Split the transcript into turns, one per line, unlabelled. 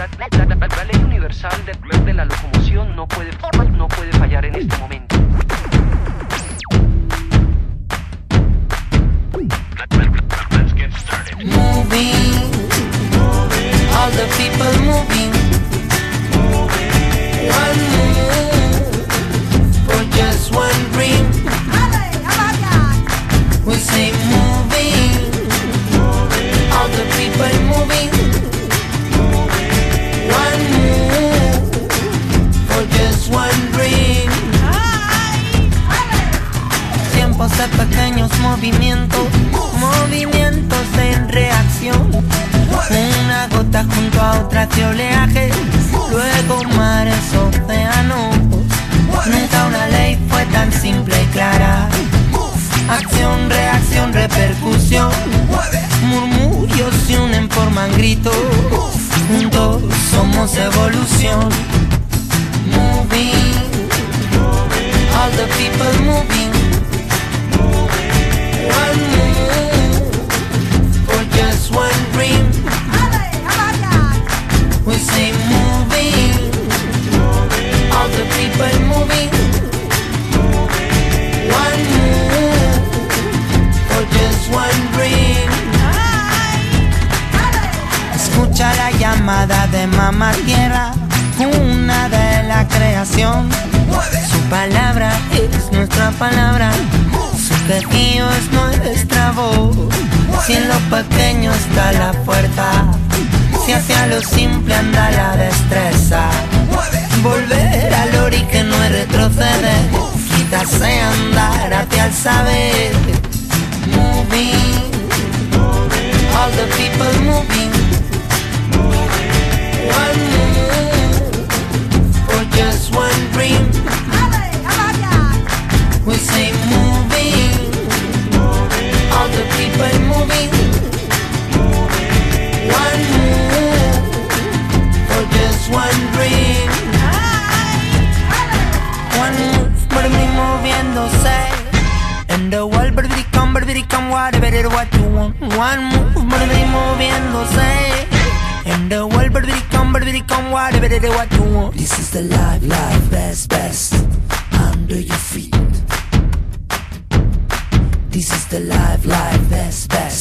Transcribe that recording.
La ley universal de la locomoción no puede fallar en este momento.
Moving, all the people moving. One move for just one dream. We say moving, all the people moving. One move for just one dream. Tiempos de pequeños movimientos, movimientos en reacción. Una gota junto a otra de oleaje, luego mares, océanos. Nunca una ley fue tan simple y clara. Acción, reacción, repercusión. Murmullos se unen, forman gritos. Juntos somos evolución. Moving, all the people moving. One move for just one dream. We say moving, all the people moving. One move for just one dream. Escucha la llamada de Mamá Tierra, una de la creación. Su palabra es nuestra palabra, su quejío es nuestra voz. Si en lo pequeño está la fuerza, si hacia lo simple anda la destreza. Volver al ori que no es retroceder, quizás sea andar hacia el saber. Moving, all the people moving. One move for just one dream. We say moving, all the people moving. One move for just one dream. One move, baby, moviéndose. And the world, baby, come, whatever it what you want. One move, baby, moviéndose. And the world, baby, come, whatever it what you want. This is the life, best, under your feet. This is the life, best.